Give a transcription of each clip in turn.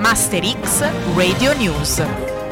Master X Radio News.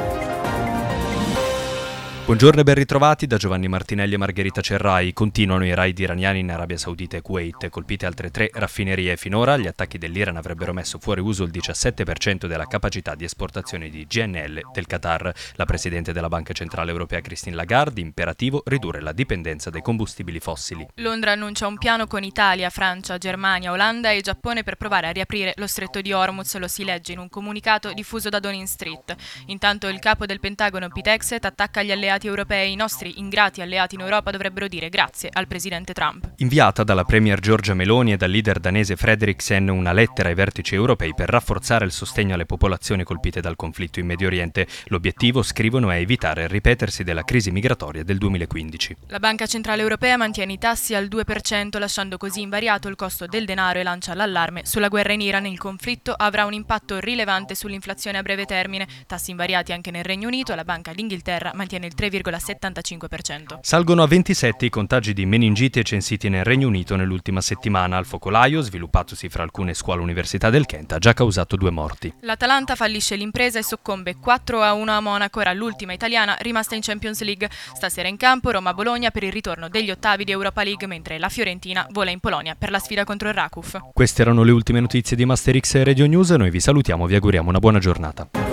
Buongiorno e ben ritrovati da Giovanni Martinelli e Margherita Cerrai. Continuano i raid iraniani in Arabia Saudita e Kuwait. Colpite altre 3 raffinerie. Finora gli attacchi dell'Iran avrebbero messo fuori uso il 17% della capacità di esportazione di GNL del Qatar. La Presidente della Banca Centrale Europea Christine Lagarde, imperativo ridurre la dipendenza dai combustibili fossili. Londra annuncia un piano con Italia, Francia, Germania, Olanda e Giappone per provare a riaprire lo stretto di Hormuz, lo si legge in un comunicato diffuso da Downing Street. Intanto il capo del Pentagono Pete Hegseth attacca gli alleati europei. I nostri ingrati alleati in Europa dovrebbero dire grazie al presidente Trump. Inviata dalla premier Giorgia Meloni e dal leader danese Frederiksen una lettera ai vertici europei per rafforzare il sostegno alle popolazioni colpite dal conflitto in Medio Oriente. L'obiettivo, scrivono, è evitare il ripetersi della crisi migratoria del 2015. La Banca Centrale Europea mantiene i tassi al 2%, lasciando così invariato il costo del denaro e lancia l'allarme sulla guerra in Iran. Il conflitto avrà un impatto rilevante sull'inflazione a breve termine. Tassi invariati anche nel Regno Unito. La Banca d'Inghilterra mantiene il 3,75%. Salgono a 27 i contagi di meningite censiti nel Regno Unito nell'ultima settimana. Il focolaio, sviluppatosi fra alcune scuole università del Kent, ha già causato 2 morti. L'Atalanta fallisce l'impresa e soccombe 4-1 a Monaco, era l'ultima italiana rimasta in Champions League. Stasera in campo Roma-Bologna per il ritorno degli ottavi di Europa League, mentre la Fiorentina vola in Polonia per la sfida contro il Rakov. Queste erano le ultime notizie di Master X Radio News. Noi vi salutiamo, vi auguriamo una buona giornata.